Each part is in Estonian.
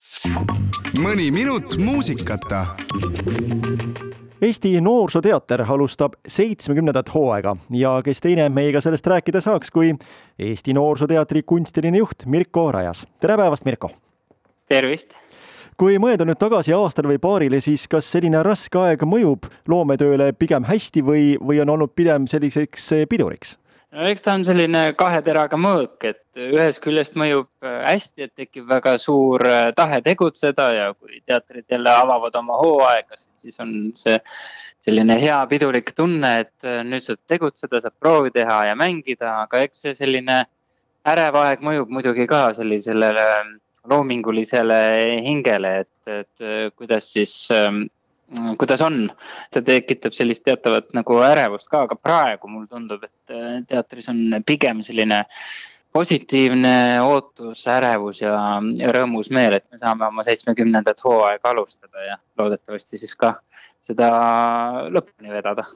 Mõni minut muusikata. Eesti Noorsooteater alustab 70. hooaega ja kes teine meiega sellest rääkida saaks kui Eesti Noorsooteatri kunstiline juht Mirko Rajas. Tere päevast, Mirko! Tervist! Kui mõelda nüüd tagasi aastal või paarile, siis kas selline raske aeg mõjub loometööle pigem hästi või on olnud pigem selliseks piduriks? No, eks ta on selline kahe teraga mõõk, et ühest küljest mõjub hästi, et tekib väga suur tahe tegutseda ja kui teatrid jälle avavad oma hooaega, siis on see selline hea pidulik tunne, et nüüd saab tegutseda, saab proovi teha ja mängida, aga eks see selline ärev aeg mõjub muidugi ka sellisele loomingulisele hingele, et kuidas on. Ta tekitab sellist teatavat nagu ärevust ka, aga praegu mul tundub, et teatris on pigem selline positiivne ootus, ärevus ja rõõmus meel, et me saame oma 70. hooaega alustada ja loodetavasti siis ka seda lõpuni vedada.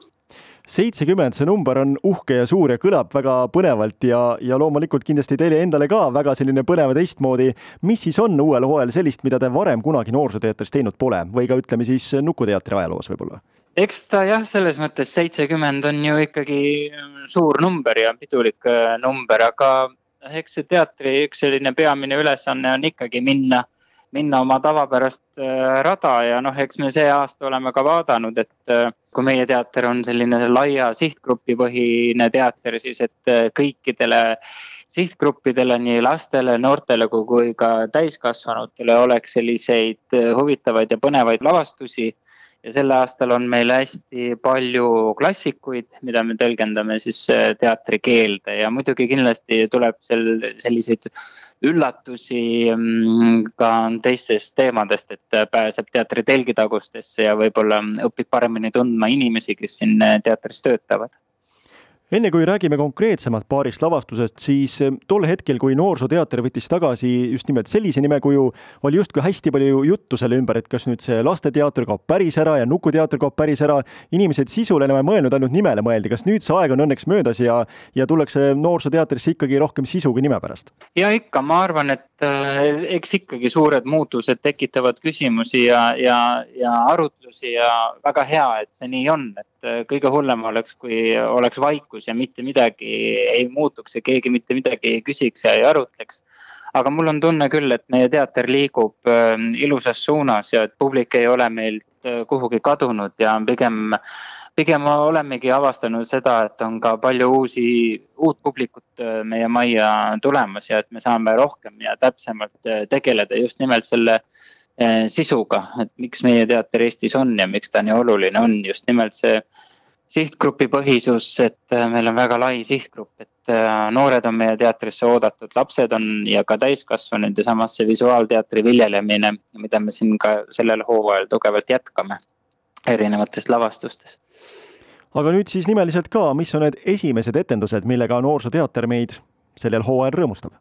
70, see number on uhke ja suur ja kõlab väga põnevalt ja loomulikult kindlasti teile endale ka väga selline põnev teistmoodi. Mis siis on uuel hooajal sellist, mida te varem kunagi Noorsooteatris teinud pole või ka ütleme siis Nukuteatri ajaloos võib-olla? Eks ta jah, selles mõttes 70 on ju ikkagi suur number ja pidulik number, aga eks see teatri üks selline peamine ülesanne on ikkagi minna oma tavapärast rada ja eks me see aasta oleme ka vaadanud, et kui meie teater on selline laia sihtgrupi põhine teater, siis et kõikidele sihtgruppidele, nii lastele, noortele kui ka täiskasvanutele oleks selliseid huvitavaid ja põnevaid lavastusi. Ja selle aastal on meil hästi palju klassikuid, mida me tõlgendame siis teatri keelde ja muidugi kindlasti tuleb selliseid üllatusi ka teistest teemadest, et pääseb teatri telgitagustesse ja võib-olla õpib paremini tundma inimesi, kes siin teatris töötavad. Enne kui räägime konkreetsemalt paarist lavastusest, siis tol hetkel, kui Noorsooteater võttis tagasi just nimelt sellise nimekuju, oli justkui hästi palju juttu selle ümber, et kas nüüd see lasteteater kaob päris ära ja Nukuteater kaob päris ära. Inimesed sisule enam ei mõelnud, ainult nimele mõeldi. Kas nüüd see aeg on õnneks möödas ja tullakse Noorsooteatrisse ikkagi rohkem sisu kui nime pärast? Ja ikka, ma arvan, et eks ikkagi suured muutused tekitavad küsimusi ja arutlusi ja väga hea, et see nii on, et kõige hullem oleks, kui oleks vaikus ja mitte midagi ei muutuks ja keegi mitte midagi ei küsiks ja ei arutleks. Aga mul on tunne küll, et meie teater liigub ilusas suunas ja et publik ei ole meilt kuhugi kadunud ja pigem olemegi avastanud seda, et on ka palju uut publikut meie majja tulemas ja et me saame rohkem ja täpsemalt tegeleda just nimelt selle sisuga, et miks meie teater Eestis on ja miks ta nii oluline on. Just nimelt see sihtgrupi põhisus, et meil on väga lai sihtgrupp, et noored on meie teatrisse oodatud, lapsed on ja ka täiskasvanud ja samas see visuaalteatri viljelemine, mida me siin ka sellel hooajal tugevalt jätkame erinevates lavastustes. Aga nüüd siis nimeliselt ka, mis on need esimesed etendused, millega Noorsooteater meid sellel hooajal rõõmustab?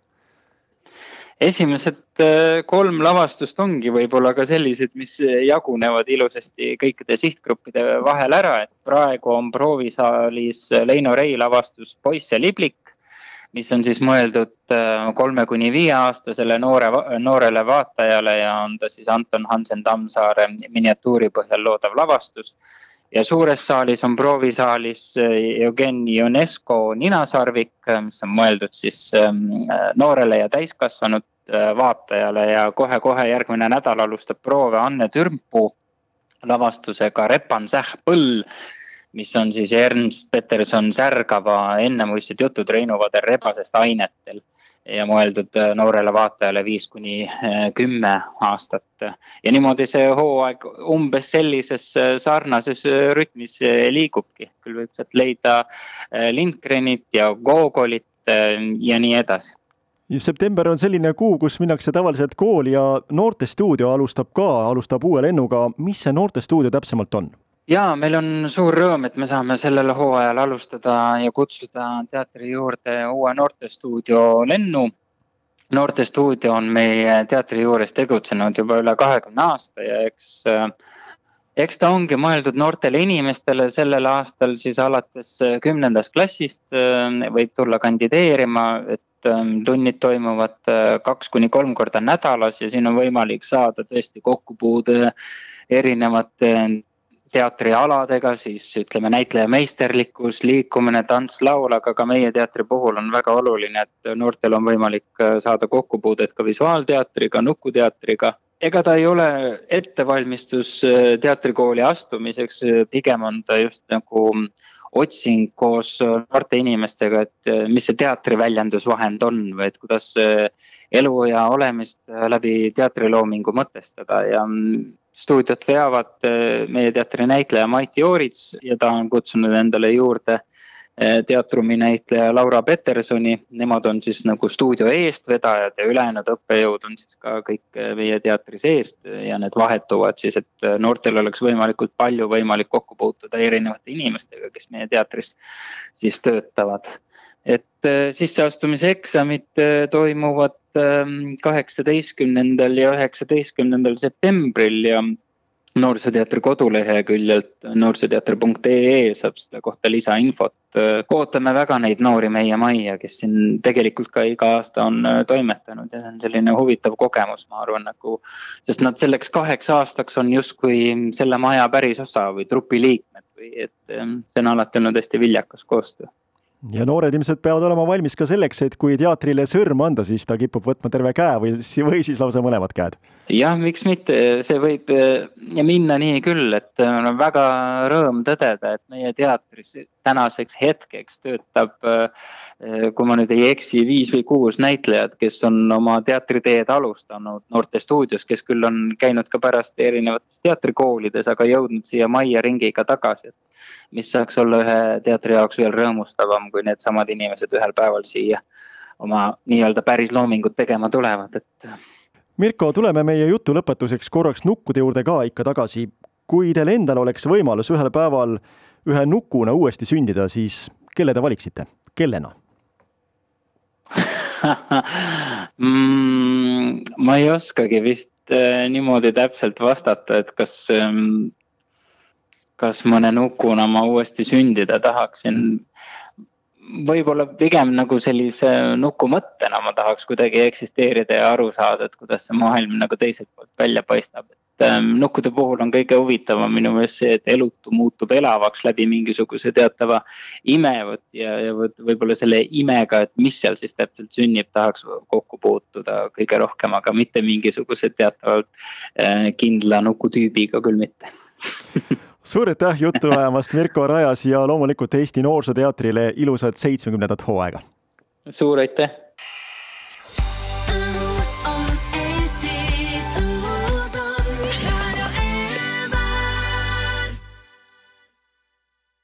Esimesed 3 lavastust ongi võib-olla ka sellised, mis jagunevad ilusasti kõikide sihtgruppide vahel ära, et praegu on proovisaalis Leino Rei lavastus Poiss ja liblik, mis on siis mõeldud 3–5 aastasele noorele vaatajale ja on ta siis Anton Hansen Tammsaare miniatuuri põhjal loodav lavastus. Ja suures saalis on proovisaalis Eugeni Ionesco Ninasarvik, mis on mõeldud siis noorele ja täiskasvanud vaatajale ja kohe järgmine nädal alustab proove Anne Türmpuu lavastusega Repan säh põll, mis on siis Ernst Peterson Särgava ennemuistsed jutud Reinu Vader rebasest ainetel ja mõeldud noorele vaatajale 5–10 aastat. Ja niimoodi see hooaeg umbes sellises sarnases rütmis liigubki. Küll võib sealt leida Lindgrenit ja Gogolit ja nii edasi. September on selline kuu, kus minnakse tavaliselt kooli ja Noortestuudio alustab uue lennuga. Mis see Noortestuudio täpsemalt on? Ja meil on suur rõõm, et me saame sellel hooajal alustada ja kutsuda teatri juurde uue Noortestuudio lennu. Noortestuudio on meie teatri juures tegutsenud juba üle 20 aasta ja eks ta ongi mõeldud noortele inimestele. Sellel aastal siis alates 10. klassist võib tulla kandideerima, et tunnid toimuvad 2-3 korda nädalas ja siin on võimalik saada tõesti kokkupuude erinevate teatrialadega, siis ütleme näitleja meisterlikkus, liikumine, tants, laul, aga ka meie teatri puhul on väga oluline, et noortel on võimalik saada kokkupuudet ka visuaalteatriga, nukuteatriga. Ega ta ei ole ettevalmistus teatrikooli astumiseks, pigem on ta just nagu otsing koos noorte inimestega, et mis see teatriväljendusvahend on või et kuidas elu ja olemist läbi teatriloomingu mõtestada ja stuudiot veavad meie teatri näitleja Maiti Oorits ja ta on kutsunud endale juurde teatrumi näitleja Laura Petersoni. Nemad on siis nagu stuudio eestvedajad ja ülejäänud õppejõud on siis ka kõik meie teatris eest ja need vahetuvad siis, et noortel oleks võimalikult palju võimalik kokku puutuda erinevate inimestega, kes meie teatris siis töötavad. Et sisseastumise eksamid toimuvad 18. ja 19. septembril ja Noorsooteatri koduleheküljelt noorsooteatri.ee saab selle kohta lisainfot. Ootame väga neid noori meie majja, kes siin tegelikult ka iga aasta on toimetanud ja see on selline huvitav kogemus, ma arvan, sest nad selleks 8 aastaks on justkui selle maja päris osa või trupi liikmed või et see on alati olnud hästi viljakas koostöö. Ja noored ilmselt peavad olema valmis ka selleks, et kui teatrile sõrm anda, siis ta kipub võtma terve käe või siis lausa mõlemad käed. Jah, miks mitte, see võib minna nii küll, et on väga rõõm tõdeda, et meie teatris tänaseks hetkeks töötab, kui ma nüüd ei eksi, 5 või 6 näitlejad, kes on oma teatriteed alustanud noorte stuudios, kes küll on käinud ka pärast erinevates teatrikoolides, aga jõudnud siia majja ringiga tagasi, mis saaks olla ühe teatri jaoks veel rõõmustavam, kui need samad inimesed ühel päeval siia oma nii-öelda päris loomingut tegema tulevad. Mirko, tuleme meie jutu lõpetuseks korraks nukkude juurde ka ikka tagasi. Kui teil endal oleks võimalus ühel päeval ühe nukuna uuesti sündida, siis kelle te valiksite? Kellena? Ma ei oskagi vist niimoodi täpselt vastata, et kas mõne nukuna ma uuesti sündida tahaksin. Võib-olla pigem nagu sellise nuku mõttena ma tahaks kuidagi eksisteerida ja aru saada, et kuidas see maailm nagu teiselt poolt välja paistab. Nukkude puhul on kõige huvitavam minu meelest see, et elutu muutub elavaks läbi mingisuguse teatava imevõt ja võib-olla selle imega, et mis seal siis täpselt sünnib, tahaks kokku puutuda kõige rohkem, aga mitte mingisuguse teatavalt kindla nukutüübiga küll mitte. Suur aitäh juttu ajamast, Mirko Rajas ja loomulikult Eesti Noorsooteatrile ilusat 70. hooaega. Suur aitäh!